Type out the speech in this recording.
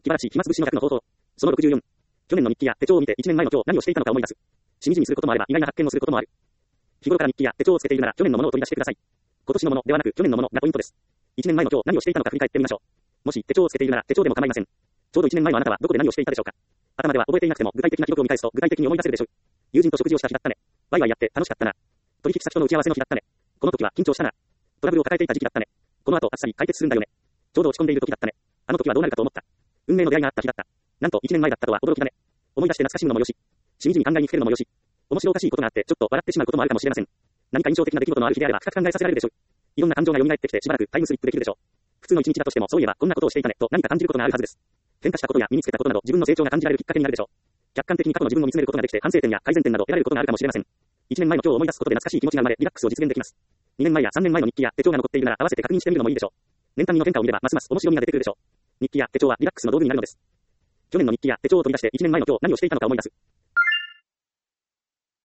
気晴らし、暇つぶしの100の方法。その64。去年の日記や手帳を見て1年前の今日何をしていたのか思い出す。しみじみすることもあれば意外な発見をすることもある。日頃から日記や手帳をつけているなら去年のものを取り出してください。今年のものではなく去年のものがポイントです。1年前の今日何をしていたのか振り返ってみましょう。もし手帳をつけているなら手帳でも構いません。ちょうど1年前のあなたはどこで何をしていたでしょうか。頭では覚えていなくても具体的な記録を見返すと具体的に思い出せるでしょう。友人と食事をした日だったね。ワイワイやって楽しかったな。取引先との打ち合わせの日だったね。この時は緊張したな。トラブルを抱えていた時期だったね。この後あっさり解決するんだよね。ちょうど落ち込んでいる時だったね。あの時はどうなるかと思った。運命の出会いがあった日だった。なんと1年前だったとは驚きだね。思い出して懐かしむのもよし。しみじみ考えにふけるのもよし。面白おかしいことがあってちょっと笑ってしまうこともあるかもしれません。何か印象的な出来事のある日であれば深く考えさせられるでしょう。いろんな感情が蘇ってきてしばらくタイムスリップできるでしょう。普通の一日だとしてもそういえばこんなことをしていたねと何か感じることがあるはずです。変化したことや身につけたことなど自分の成長が感じられるきっかけになるでしょう。客観的に過去の自分を見つめることができて反省点や改善点など得られることがあるかもしれません。1年前の今日を思い出すことで懐かしい気持ちが生まれリラックスを実現できます。2年前や3年前の日記や手帳が残っているなら合わせて確認してみるのもいいでしょう。年単位の変化を見ればますます面白みが出てくるでしょう。日記や手帳はリラックスの道具になるのです。去年の日記や手帳を取り出して1年前の今日何をしていたのか思い出す。